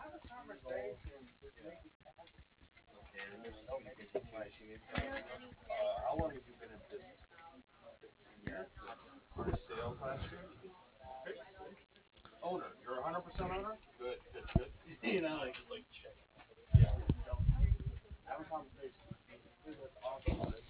How long have you been in business? 15 years. First sales last year. Owner, you're 100% owner. Good, good, good. You know, like check. Yeah. Have a conversation. That's awesome.